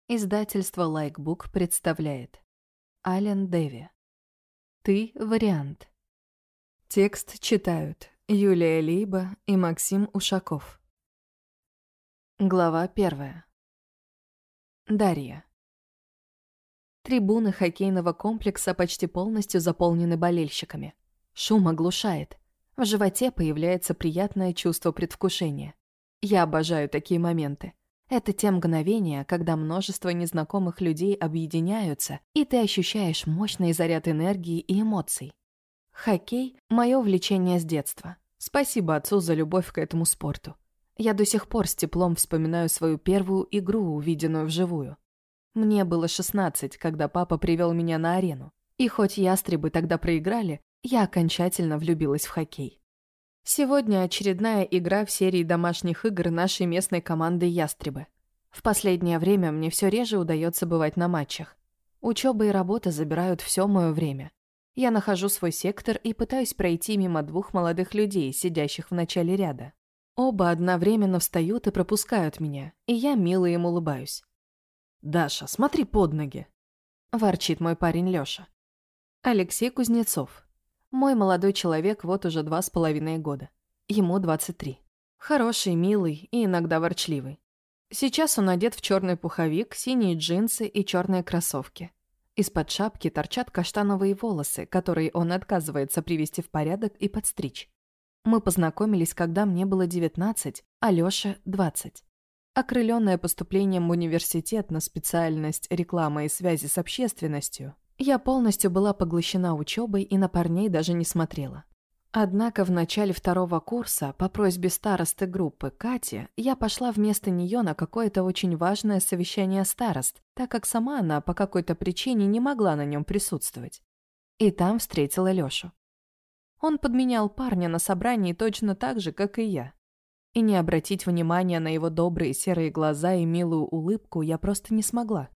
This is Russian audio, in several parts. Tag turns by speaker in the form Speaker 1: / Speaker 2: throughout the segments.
Speaker 1: Издательство Лайкбук представляет. Ален Дэви. Ты вариант. Текст читают Юлия Лейба и Максим Ушаков. Глава 1. Дарья. Трибуны хоккейного комплекса почти полностью заполнены болельщиками. Шум оглушает. В животе появляется приятное чувство предвкушения. Я обожаю такие моменты. Это те мгновения, когда множество незнакомых людей объединяются, и ты ощущаешь мощный заряд энергии и эмоций. Хоккей – мое увлечение с детства. Спасибо отцу за любовь к этому спорту. Я до сих пор с теплом вспоминаю свою первую игру, увиденную вживую. Мне было 16, когда папа привел меня на арену. И хоть ястребы тогда проиграли, я окончательно влюбилась в хоккей. Сегодня очередная игра в серии домашних игр нашей местной команды «Ястребы». В последнее время мне все реже удается бывать на матчах. Учеба и работа забирают все мое время. Я нахожу свой сектор и пытаюсь пройти мимо двух молодых людей, сидящих в начале ряда. Оба одновременно встают и пропускают меня, и я мило им улыбаюсь. «Даша, смотри под ноги!» – ворчит мой парень Лёша. Алексей Кузнецов. Мой молодой человек вот уже 2,5 года. Ему 23. Хороший, милый и иногда ворчливый. Сейчас он одет в черный пуховик, синие джинсы и черные кроссовки. Из-под шапки торчат каштановые волосы, которые он отказывается привести в порядок и подстричь. Мы познакомились, когда мне было 19, а Лёше 20. Окрылённая поступлением в университет на специальность реклама и связи с общественностью, я полностью была поглощена учебой и на парней даже не смотрела. Однако в начале 2-го курса по просьбе старосты группы Кати я пошла вместо нее на какое-то очень важное совещание старост, так как сама она по какой-то причине не могла на нем присутствовать. И там встретила Лёшу. Он подменял парня на собрании точно так же, как и я. И не обратить внимания на его добрые серые глаза и милую улыбку я просто не смогла.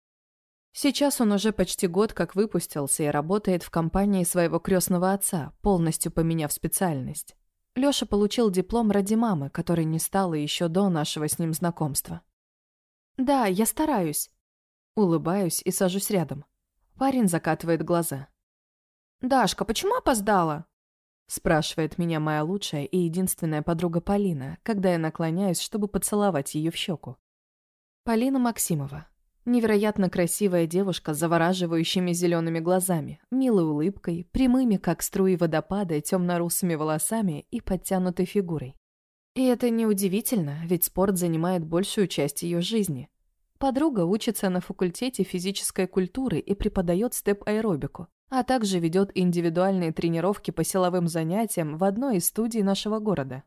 Speaker 1: Сейчас он уже почти год как выпустился и работает в компании своего крестного отца, полностью поменяв специальность. Лёша получил диплом ради мамы, которой не стало еще до нашего с ним знакомства. «Да, я стараюсь». Улыбаюсь и сажусь рядом. Парень закатывает глаза. «Дашка, почему опоздала?» Спрашивает меня моя лучшая и единственная подруга Полина, когда я наклоняюсь, чтобы поцеловать ее в щеку. Полина Максимова. Невероятно красивая девушка с завораживающими зелеными глазами, милой улыбкой, прямыми, как струи водопада, темно-русыми волосами и подтянутой фигурой. И это неудивительно, ведь спорт занимает большую часть ее жизни. Подруга учится на факультете физической культуры и преподает степ-аэробику, а также ведет индивидуальные тренировки по силовым занятиям в одной из студий нашего города.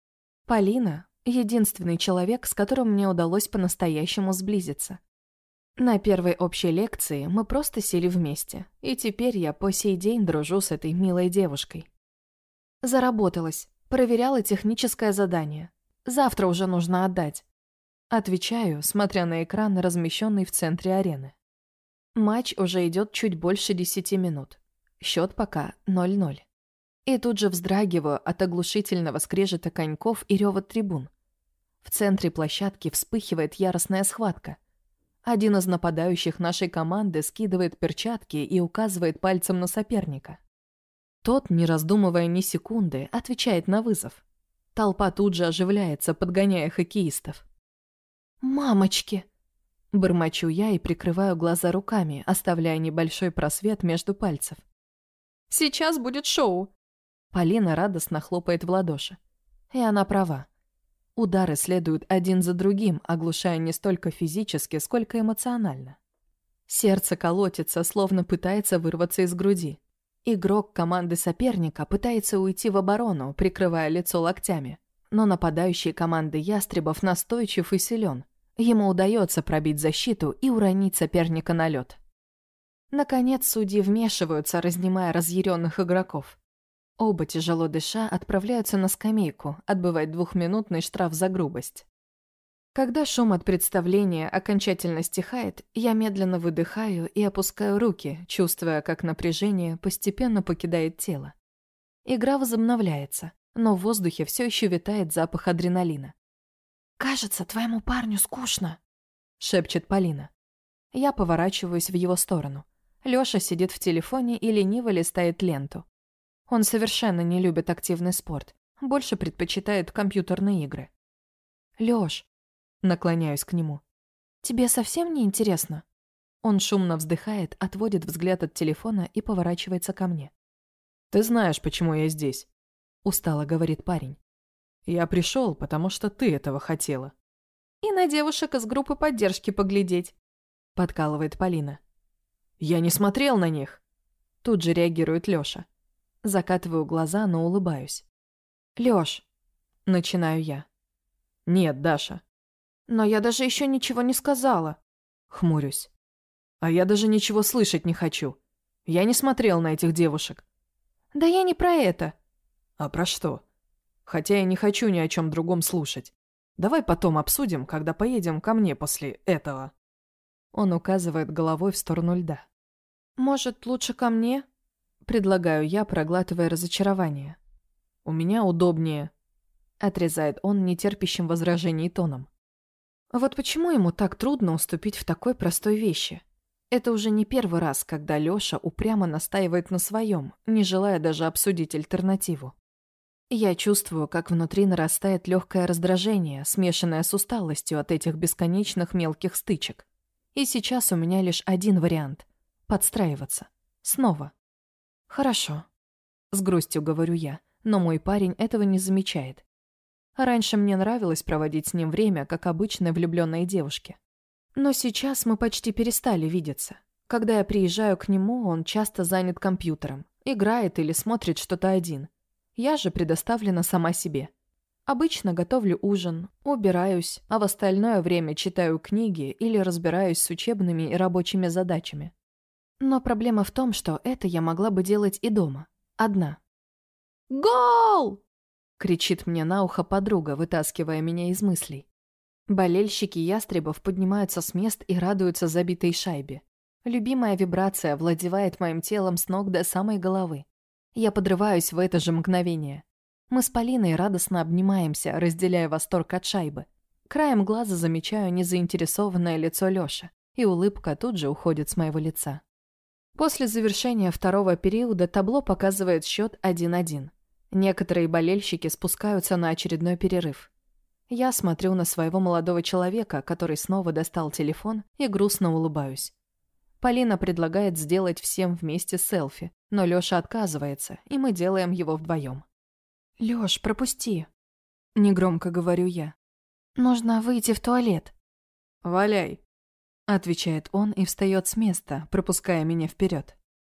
Speaker 1: Полина – единственный человек, с которым мне удалось по-настоящему сблизиться. На первой общей лекции мы просто сели вместе, и теперь я по сей день дружу с этой милой девушкой. Заработалась, проверяла техническое задание. Завтра уже нужно отдать. Отвечаю, смотря на экран, размещенный в центре арены. Матч уже идет чуть больше 10 минут. Счет пока 0-0. И тут же вздрагиваю от оглушительного скрежета коньков и рева трибун. В центре площадки вспыхивает яростная схватка. Один из нападающих нашей команды скидывает перчатки и указывает пальцем на соперника. Тот, не раздумывая ни секунды, отвечает на вызов. Толпа тут же оживляется, подгоняя хоккеистов. «Мамочки!» Бормочу я и прикрываю глаза руками, оставляя небольшой просвет между пальцев. «Сейчас будет шоу!» Полина радостно хлопает в ладоши. И она права. Удары следуют один за другим, оглушая не столько физически, сколько эмоционально. Сердце колотится, словно пытается вырваться из груди. Игрок команды соперника пытается уйти в оборону, прикрывая лицо локтями. Но нападающий команды ястребов настойчив и силен. Ему удается пробить защиту и уронить соперника на лед. Наконец судьи вмешиваются, разнимая разъяренных игроков. Оба, тяжело дыша, отправляются на скамейку, отбывать 2-минутный штраф за грубость. Когда шум от представления окончательно стихает, я медленно выдыхаю и опускаю руки, чувствуя, как напряжение постепенно покидает тело. Игра возобновляется, но в воздухе все еще витает запах адреналина. «Кажется, твоему парню скучно», — шепчет Полина. Я поворачиваюсь в его сторону. Лёша сидит в телефоне и лениво листает ленту. Он совершенно не любит активный спорт, больше предпочитает компьютерные игры. «Лёш», наклоняюсь к нему, — «тебе совсем не интересно?» Он шумно вздыхает, отводит взгляд от телефона и поворачивается ко мне.
Speaker 2: «Ты знаешь, почему я здесь?» — устало говорит парень. «Я пришел, потому что ты этого хотела».
Speaker 1: «И на девушек из группы поддержки поглядеть», — подкалывает Полина.
Speaker 2: «Я не смотрел на них!»
Speaker 1: Тут же реагирует Лёша. Закатываю глаза, но улыбаюсь. «Лёш!» — начинаю я.
Speaker 2: «Нет, Даша».
Speaker 1: «Но я даже еще ничего не сказала!» — хмурюсь.
Speaker 2: «А я даже ничего слышать не хочу. Я не смотрел на этих девушек».
Speaker 1: «Да я не про это!»
Speaker 2: «А про что? Хотя я не хочу ни о чем другом слушать. Давай потом обсудим, когда поедем ко мне после этого».
Speaker 1: Он указывает головой в сторону льда. «Может, лучше ко мне?» — предлагаю я, проглатывая разочарование.
Speaker 2: «У меня удобнее»,
Speaker 1: — отрезает он нетерпящим возражений тоном. Вот почему ему так трудно уступить в такой простой вещи? Это уже не первый раз, когда Лёша упрямо настаивает на своем, не желая даже обсудить альтернативу. Я чувствую, как внутри нарастает легкое раздражение, смешанное с усталостью от этих бесконечных мелких стычек. И сейчас у меня лишь один вариант — подстраиваться. Снова. «Хорошо», — с грустью говорю я, но мой парень этого не замечает. Раньше мне нравилось проводить с ним время, как обычной влюбленной девушке. Но сейчас мы почти перестали видеться. Когда я приезжаю к нему, он часто занят компьютером, играет или смотрит что-то один. Я же предоставлена сама себе. Обычно готовлю ужин, убираюсь, а в остальное время читаю книги или разбираюсь с учебными и рабочими задачами. Но проблема в том, что это я могла бы делать и дома. Одна. «Гол!» — кричит мне на ухо подруга, вытаскивая меня из мыслей. Болельщики ястребов поднимаются с мест и радуются забитой шайбе. Любимая вибрация овладевает моим телом с ног до самой головы. Я подрываюсь в это же мгновение. Мы с Полиной радостно обнимаемся, разделяя восторг от шайбы. Краем глаза замечаю незаинтересованное лицо Лёши, и улыбка тут же уходит с моего лица. После завершения второго периода табло показывает счет 1-1. Некоторые болельщики спускаются на очередной перерыв. Я смотрю на своего молодого человека, который снова достал телефон, и грустно улыбаюсь. Полина предлагает сделать всем вместе селфи, но Лёша отказывается, и мы делаем его вдвоем. «Лёш, пропусти», — негромко говорю я. «Нужно выйти в туалет».
Speaker 2: «Валяй»,
Speaker 1: — отвечает он и встает с места, пропуская меня вперед.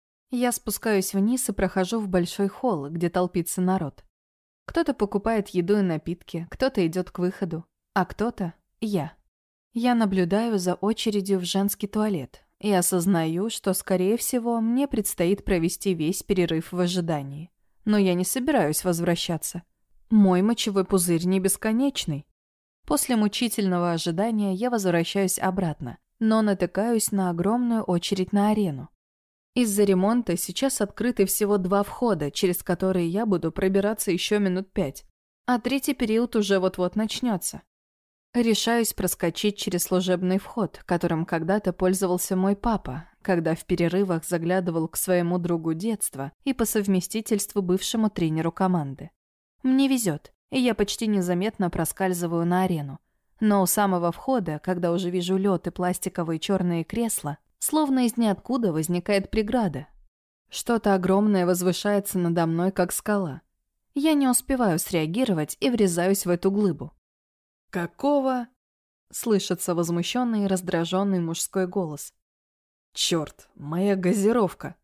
Speaker 1: Я спускаюсь вниз и прохожу в большой холл, где толпится народ. Кто-то покупает еду и напитки, кто-то идет к выходу, а кто-то — я. Я наблюдаю за очередью в женский туалет и осознаю, что, скорее всего, мне предстоит провести весь перерыв в ожидании. Но я не собираюсь возвращаться. Мой мочевой пузырь не бесконечный. После мучительного ожидания я возвращаюсь обратно, но натыкаюсь на огромную очередь на арену. Из-за ремонта сейчас открыты всего 2 входа, через которые я буду пробираться еще минут 5, а третий период уже вот-вот начнется. Решаюсь проскочить через служебный вход, которым когда-то пользовался мой папа, когда в перерывах заглядывал к своему другу детства и по совместительству бывшему тренеру команды. Мне везет, и я почти незаметно проскальзываю на арену. Но у самого входа, когда уже вижу лед и пластиковые черные кресла, словно из ниоткуда возникает преграда. Что-то огромное возвышается надо мной, как скала. Я не успеваю среагировать и врезаюсь в эту глыбу.
Speaker 2: «Какого?»
Speaker 1: — слышится возмущенный и раздраженный мужской голос.
Speaker 2: «Черт, моя газировка!»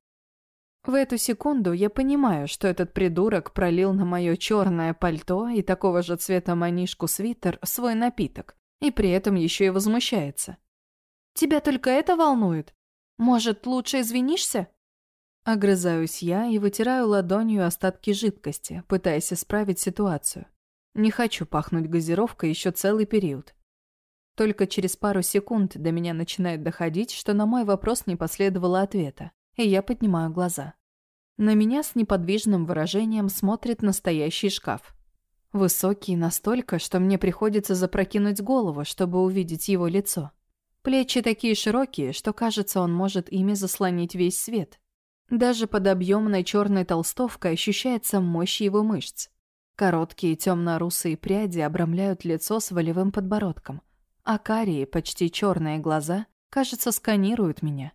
Speaker 1: В эту секунду я понимаю, что этот придурок пролил на мое черное пальто и такого же цвета манишку свитер свой напиток, и при этом еще и возмущается. «Тебя только это волнует? Может, лучше извинишься?» Огрызаюсь я и вытираю ладонью остатки жидкости, пытаясь исправить ситуацию. Не хочу пахнуть газировкой еще целый период. Только через пару секунд до меня начинает доходить, что на мой вопрос не последовало ответа, и я поднимаю глаза. На меня с неподвижным выражением смотрит настоящий шкаф. Высокий настолько, что мне приходится запрокинуть голову, чтобы увидеть его лицо. Плечи такие широкие, что кажется, он может ими заслонить весь свет. Даже под объемной черной толстовкой ощущается мощь его мышц. Короткие темно-русые пряди обрамляют лицо с волевым подбородком, а карие, почти черные глаза, кажется, сканируют меня.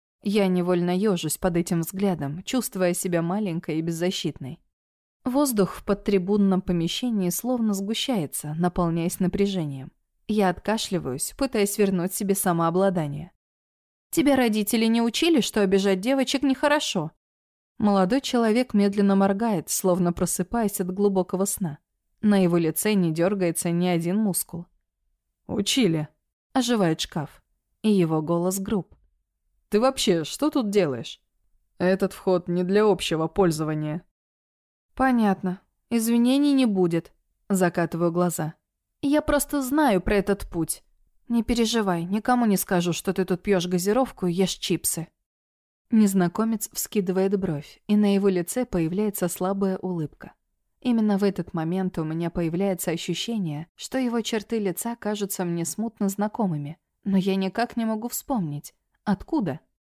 Speaker 1: Я невольно ежусь под этим взглядом, чувствуя себя маленькой и беззащитной. Воздух в подтрибунном помещении словно сгущается, наполняясь напряжением. Я откашливаюсь, пытаясь вернуть себе самообладание. «Тебя родители не учили, что обижать девочек нехорошо?» Молодой человек медленно моргает, словно просыпаясь от глубокого сна. На его лице не дергается ни один мускул.
Speaker 2: «Учили», —
Speaker 1: оживает шкаф, и его голос груб.
Speaker 2: «Ты вообще что тут делаешь? Этот вход не для общего пользования».
Speaker 1: «Понятно. Извинений не будет», — закатываю глаза. «Я просто знаю про этот путь. Не переживай, никому не скажу, что ты тут пьешь газировку и ешь чипсы». Незнакомец вскидывает бровь, и на его лице появляется слабая улыбка. Именно в этот момент у меня появляется ощущение, что его черты лица кажутся мне смутно знакомыми, но я никак не могу вспомнить, откуда.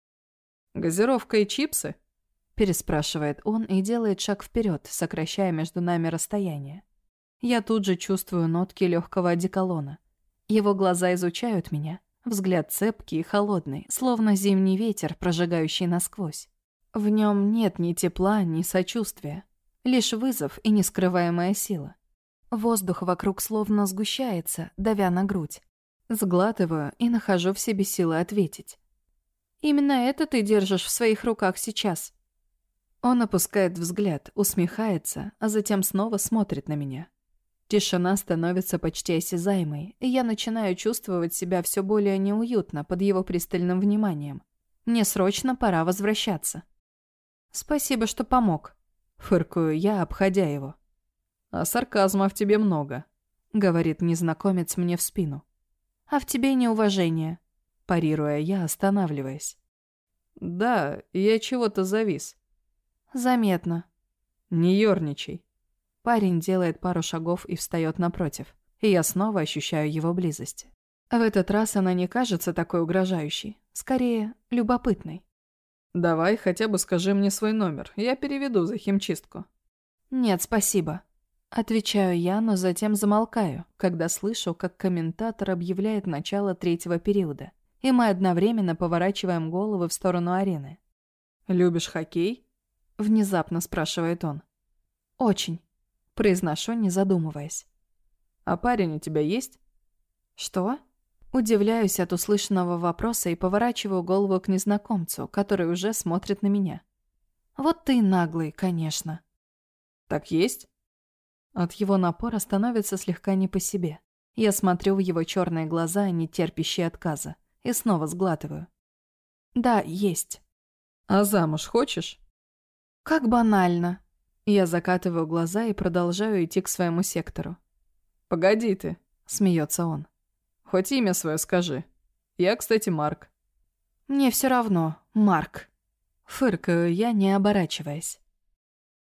Speaker 2: «Газировка и чипсы?»
Speaker 1: — переспрашивает он и делает шаг вперед, сокращая между нами расстояние. Я тут же чувствую нотки легкого одеколона. Его глаза изучают меня, взгляд цепкий и холодный, словно зимний ветер, прожигающий насквозь. В нем нет ни тепла, ни сочувствия, лишь вызов и нескрываемая сила. Воздух вокруг словно сгущается, давя на грудь. Сглатываю и нахожу в себе силы ответить. «Именно это ты держишь в своих руках сейчас». Он опускает взгляд, усмехается, а затем снова смотрит на меня. Тишина становится почти осязаемой, и я начинаю чувствовать себя все более неуютно под его пристальным вниманием. Мне срочно пора возвращаться. «Спасибо, что помог», — фыркаю я, обходя его.
Speaker 2: «А сарказма в тебе много»,
Speaker 1: — говорит незнакомец мне в спину. «А в тебе неуважение», — парируя я, останавливаясь.
Speaker 2: «Да, я чего-то завис».
Speaker 1: «Заметно».
Speaker 2: «Не ёрничай».
Speaker 1: Парень делает пару шагов и встает напротив, и я снова ощущаю его близость. В этот раз она не кажется такой угрожающей, скорее, любопытной.
Speaker 2: «Давай хотя бы скажи мне свой номер, я переведу за химчистку».
Speaker 1: «Нет, спасибо». Отвечаю я, но затем замолкаю, когда слышу, как комментатор объявляет начало третьего периода, и мы одновременно поворачиваем головы в сторону арены.
Speaker 2: «Любишь хоккей?»
Speaker 1: — внезапно спрашивает он. «Очень». Произношу, не задумываясь.
Speaker 2: «А парень у тебя есть?»
Speaker 1: «Что?» Удивляюсь от услышанного вопроса и поворачиваю голову к незнакомцу, который уже смотрит на меня. «Вот ты наглый, конечно».
Speaker 2: «Так есть?»
Speaker 1: От его напора становится слегка не по себе. Я смотрю в его черные глаза, не терпящие отказа, и снова сглатываю. «Да, есть».
Speaker 2: «А замуж хочешь?»
Speaker 1: «Как банально». Я закатываю глаза и продолжаю идти к своему сектору.
Speaker 2: «Погоди ты», —
Speaker 1: смеется он.
Speaker 2: «Хоть имя свое скажи. Я, кстати, Марк».
Speaker 1: «Мне все равно, Марк». Фыркаю я, не оборачиваясь.